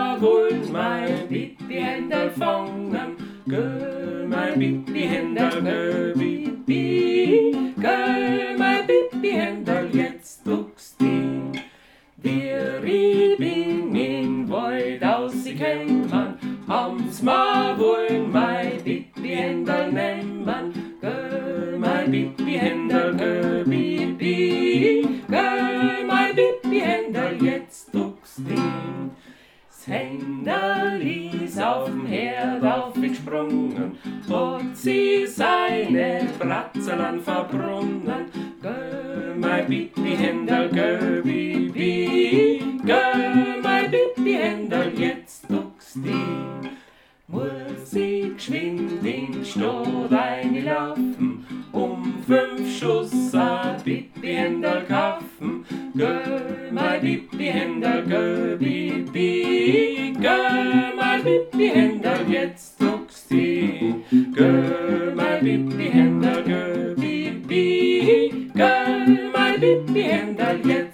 ma wollen mein Bibi Händel fangen. Geh, mein Bibi Händel, geh, Bibi, geh, mein Bibi Händel, jetzt duckst die. Ich bin in Wald ausgekommen, haben's ma wollen mein Bibi Händel nehmen. Geh, mein Bibi Händel, geh, Bibi, geh, mein Bibi Händel, jetzt duckst die. Das Händel ist auf'm Herd aufgesprungen, hat sie seine Bratzeln verbrunnen. Geh, mein Bibi Händel, geh, Bibi, geh, mein Bibi Händel, jetzt duckst die. Muss ich geschwind in Stadt einlaufen, 5 Schuss a Bibi Händel kaufen. Geh, mein Bibi Händel, geh, Bibi, geh, mein Bibi Händel, jetzt duckst die. Geh, mein Bibi Händel, geh, Bibi, geh, mein Bibi Händel, jetzt